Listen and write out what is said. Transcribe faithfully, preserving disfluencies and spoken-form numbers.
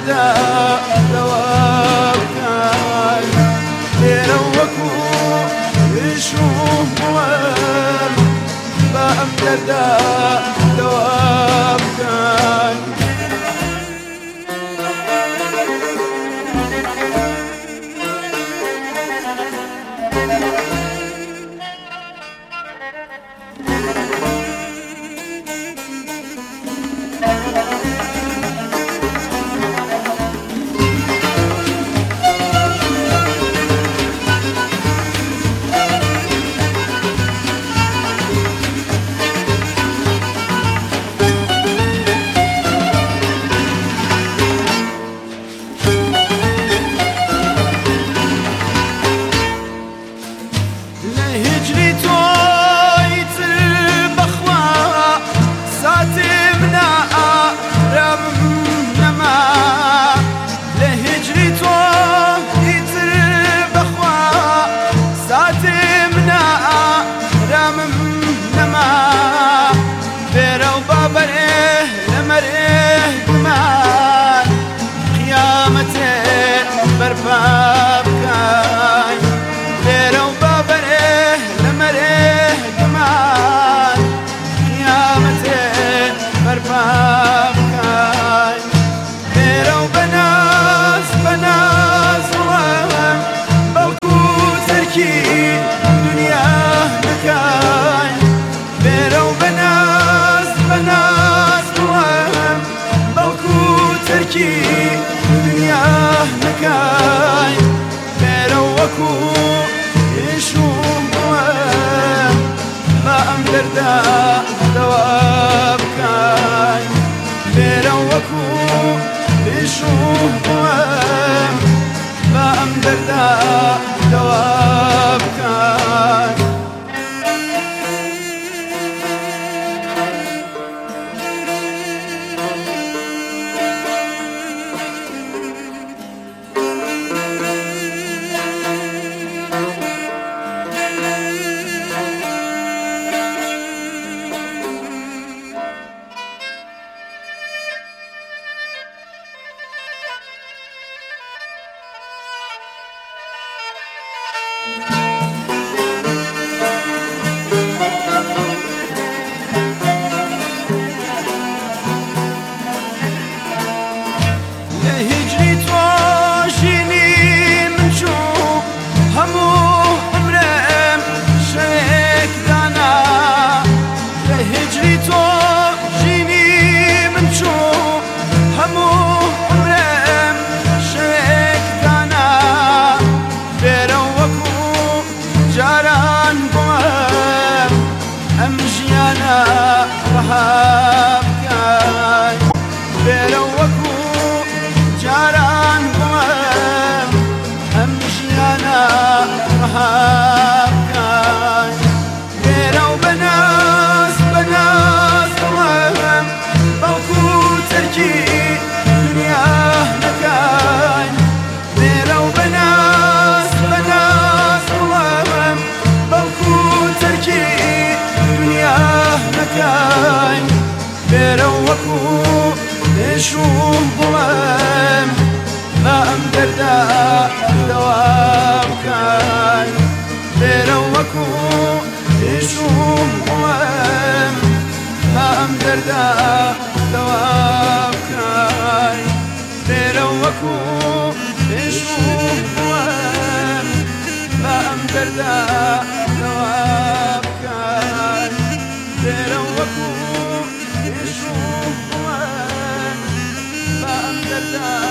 دەردا دەوابکەی لێرە وەکو هێش و بوەم بە ئەم دەردا دەوابکەی بابكاي ليرو بابره لمره كمان قيامته بربابكاي ليرو بناس بناس وهم بلكو تركي دنيا مكاي ليرو بناس بناس وهم بلكو تركي دنيا مكاي وەکو هێشوم بووە با ئەم دەردا دەوا بکەی لێرە وەکو هێشوم بووە با ئەم دەردا دەوا بکەی بابكاي ليرە وەکو جاران بووەم ئەم ژیانە ڕەها بکەی لێرە و بەناز بەناز بووەم بەڵکو تەرکی دنیا مەکەی لێرە و بەناز بەناز بووەم بەڵکو تەرکی دنیا مەکەی لێرە وەکو هێشوم بووەم با ئەم دەردا دەوا بکەی لێرە وەکو هێشوم بووەم با ئەم دەردا دەوا بکەی لێرە وەکو هێشوم بووەم با ئەم دەردا دەوا بکەی لێرە وەکو هێشوم بووەم با ئەم دەردا